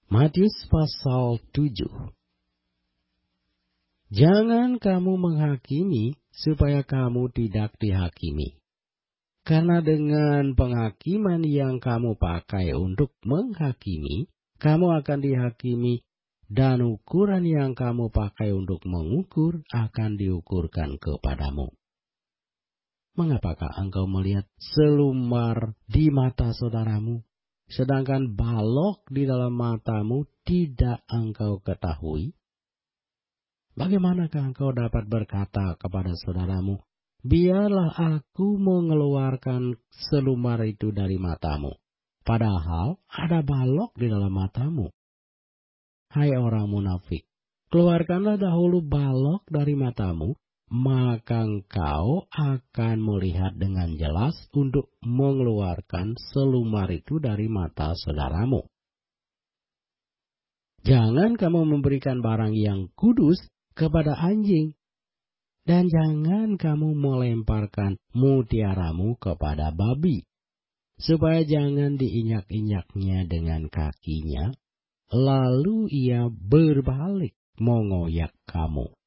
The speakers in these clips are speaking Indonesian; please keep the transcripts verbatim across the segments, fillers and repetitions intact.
Matius pasal tujuh. Jangan kamu menghakimi supaya kamu tidak dihakimi. Karena dengan penghakiman yang kamu pakai untuk menghakimi, kamu akan dihakimi, dan ukuran yang kamu pakai untuk mengukur akan diukurkan kepadamu. Mengapakah engkau melihat selumar di mata saudaramu, sedangkan balok di dalam matamu tidak engkau ketahui? Bagaimanakah engkau dapat berkata kepada saudaramu, biarlah aku mengeluarkan selumar itu dari matamu, padahal ada balok di dalam matamu? Hai orang munafik, keluarkanlah dahulu balok dari matamu, maka engkau akan melihat dengan jelas untuk mengeluarkan selumar itu dari mata saudaramu. Jangan kamu memberikan barang yang kudus kepada anjing, dan jangan kamu melemparkan mutiaramu kepada babi, supaya jangan diinjak-injaknya dengan kakinya, lalu ia berbalik mengoyak kamu.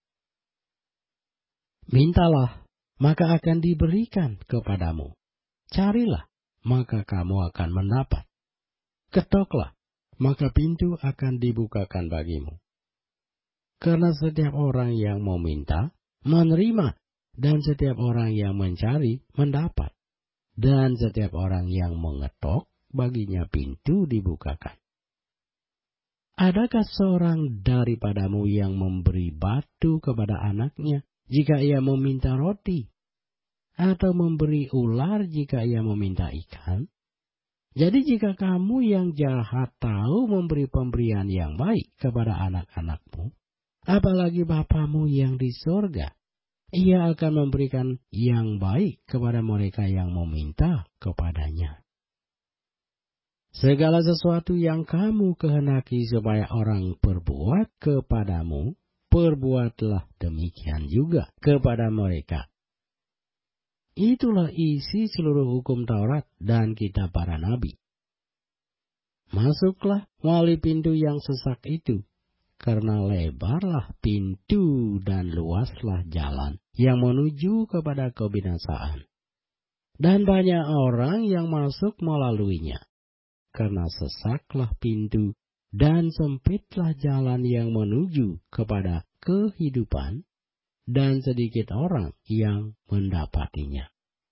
Mintalah, maka akan diberikan kepadamu. Carilah, maka kamu akan mendapat. Ketoklah, maka pintu akan dibukakan bagimu. Karena setiap orang yang meminta, menerima, dan setiap orang yang mencari, mendapat. Dan setiap orang yang mengetok, baginya pintu dibukakan. Adakah seorang daripadamu yang memberi batu kepada anaknya jika ia meminta roti? Atau memberi ular jika ia meminta ikan? Jadi jika kamu yang jahat tahu memberi pemberian yang baik kepada anak-anakmu, apalagi Bapamu yang di sorga, ia akan memberikan yang baik kepada mereka yang meminta kepadanya. Segala sesuatu yang kamu kehendaki supaya orang perbuat kepadamu, perbuatlah demikian juga kepada mereka. Itulah isi seluruh hukum Taurat dan kitab para nabi. Masuklah melalui pintu yang sesak itu, karena lebarlah pintu dan luaslah jalan yang menuju kepada kebinasaan. Dan banyak orang yang masuk melaluinya, karena sesaklah pintu dan sempitlah jalan yang menuju kepada kehidupan, dan sedikit orang yang mendapatinya.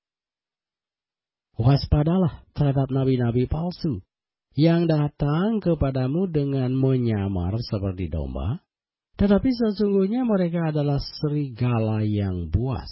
Waspadalah terhadap nabi-nabi palsu, yang datang kepadamu dengan menyamar seperti domba, tetapi sesungguhnya mereka adalah serigala yang buas.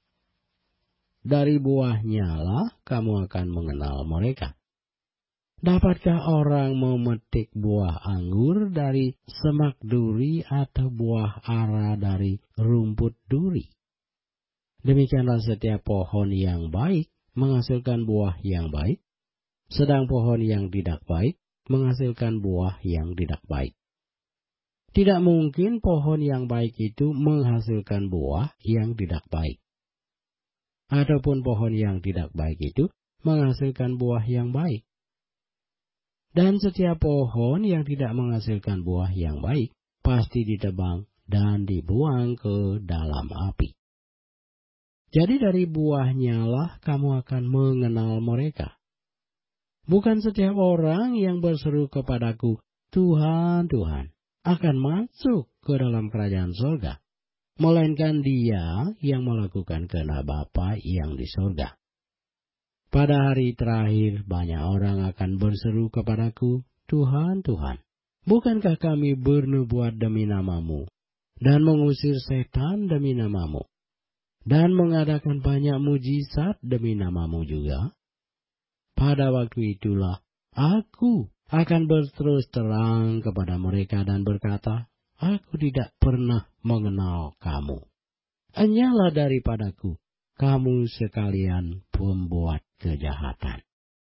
Dari buahnya lah kamu akan mengenal mereka. Dapatkah orang memetik buah anggur dari semak duri atau buah ara dari rumput duri? Demikianlah setiap pohon yang baik menghasilkan buah yang baik, sedang pohon yang tidak baik menghasilkan buah yang tidak baik. Tidak mungkin pohon yang baik itu menghasilkan buah yang tidak baik, ataupun pohon yang tidak baik itu menghasilkan buah yang baik. Dan setiap pohon yang tidak menghasilkan buah yang baik pasti ditebang dan dibuang ke dalam api. Jadi dari buahnya lah kamu akan mengenal mereka. Bukan setiap orang yang berseru kepadaku, Tuhan, Tuhan, akan masuk ke dalam kerajaan surga, melainkan dia yang melakukan kehendak Bapa yang di surga. Pada hari terakhir banyak orang akan berseru kepadaku, Tuhan, Tuhan, bukankah kami bernubuat demi namamu, dan mengusir setan demi namamu, dan mengadakan banyak mujizat demi namamu juga? Pada waktu itulah aku akan berterus terang kepada mereka dan berkata, aku tidak pernah mengenal kamu. Enyahlah daripadaku, kamu sekalian pembuat kejahatan.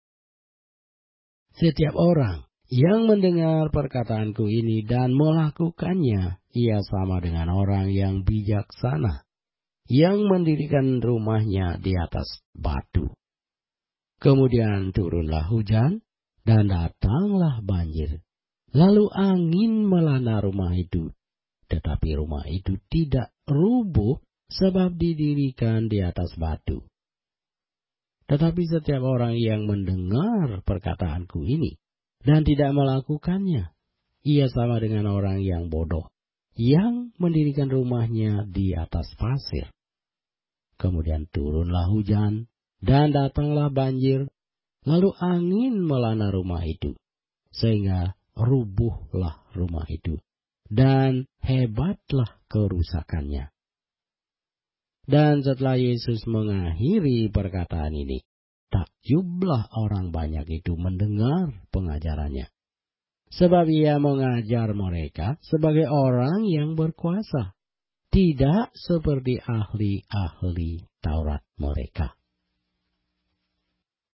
Setiap orang yang mendengar perkataanku ini dan melakukannya, ia sama dengan orang yang bijaksana, yang mendirikan rumahnya di atas batu. Kemudian turunlah hujan, dan datanglah banjir, Lalu angin melanda rumah itu, tetapi rumah itu tidak rubuh sebab didirikan di atas batu. Tetapi setiap orang yang mendengar perkataanku ini dan tidak melakukannya, ia sama dengan orang yang bodoh, yang mendirikan rumahnya di atas pasir. Kemudian turunlah hujan, dan datanglah banjir, lalu angin melanda rumah itu, sehingga rubuhlah rumah itu, dan hebatlah kerusakannya. Dan setelah Yesus mengakhiri perkataan ini, takjublah orang banyak itu mendengar pengajarannya. Sebab ia mengajar mereka sebagai orang yang berkuasa, tidak seperti ahli-ahli Taurat mereka.